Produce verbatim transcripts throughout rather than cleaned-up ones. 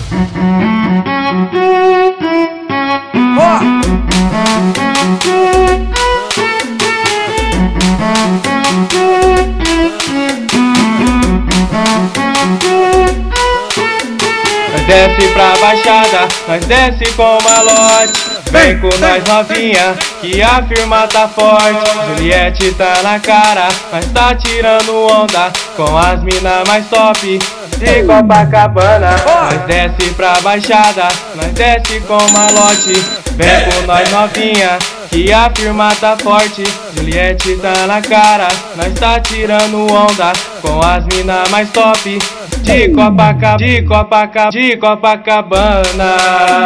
Nós desce pra baixada, nós desce com malote. Vem com nós novinha, que a firma tá forte. Juliette tá na cara, nós tá tirando onda com as mina mais top de Copacabana. Nós desce pra baixada, nós desce com malote. Vem com nós novinha, que a firma tá forte. Juliette tá na cara, nós tá tirando onda com as mina mais top de Copacabana, de Copacabana, de Copacabana.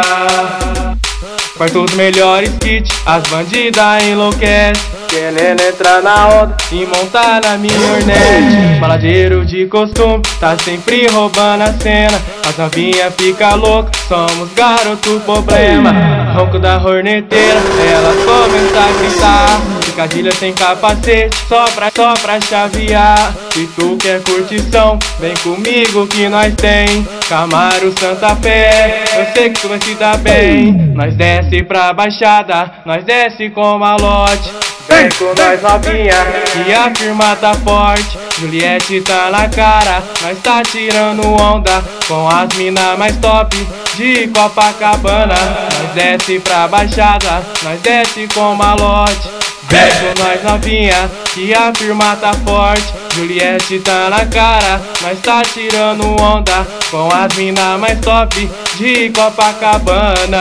Quarto os melhores kits, as bandidas enlouquecem, querendo entrar na onda e montar na minha Hornet. Baladeiro de costume, tá sempre roubando a cena. As novinha fica louca, somos garoto problema. Ronco da horneteira, elas começam a gritar. Picadilha sem capacete, só pra, só pra chavear. Se tu quer curtição, vem comigo que nós tem Camaro Santa Fé, eu sei que tu vai se dar bem. Nós desce pra baixada, nós desce com malote. Vem com nós novinha, que a firma tá forte. Juliette tá na cara, nós tá tirando onda com as mina mais top de Copacabana. Nós desce pra baixada, nós desce com malote. Vem com nós novinha, que a firma tá forte. Juliette tá na cara, nós tá tirando onda com as mina mais top de Copacabana.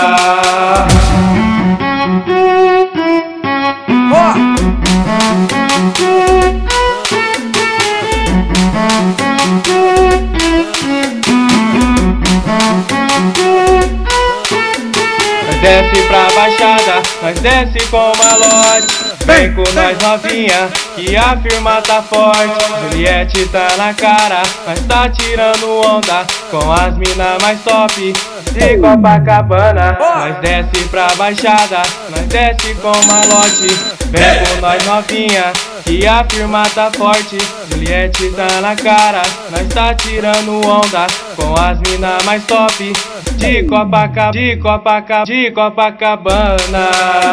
Nós desce pra baixada, nós desce com malote. Vem com nós novinha, que a firma tá forte. Juliette tá na cara, nós tá tirando onda com as mina mais top de Copacabana. Nós desce pra baixada, nós desce com malote. Vem com nós novinha, que a firma tá forte. Juliette tá na cara, nós tá tirando onda com as mina mais top de Copacabana, de Copacabana, de Copacabana.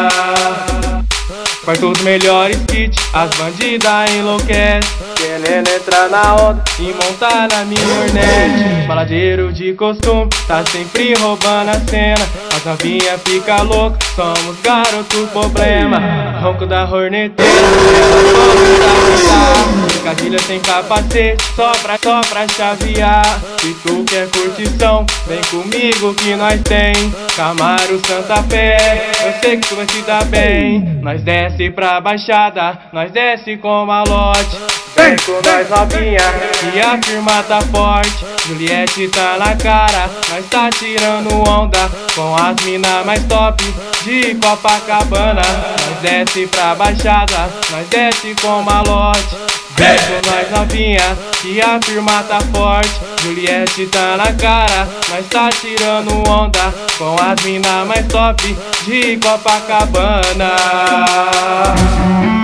Quarto os melhores kits, as bandidas enlouquecem, querendo entrar na onda e montar na minha Hornet. Baladeiro de costume, tá sempre roubando a cena. As novinha fica louca, somos garoto problema. Ronco da horneteira, elas começam a gritar. Picadilha sem capacete, só pra, só pra chavear. Se tu quer curtição, vem comigo que nós tem Camaro Santa Fé, eu sei que tu vai se dar bem. Nós desce pra baixada, nós desce com malote. Vem com nós novinha, que a firma tá forte. Juliette tá na cara, nós tá tirando onda com as mina mais top de Copacabana. Nós desce pra baixada, nós desce com malote. Vem com nós novinha, que a firma tá forte. Juliette tá na cara, nós tá tirando onda com as mina mais top de Copacabana.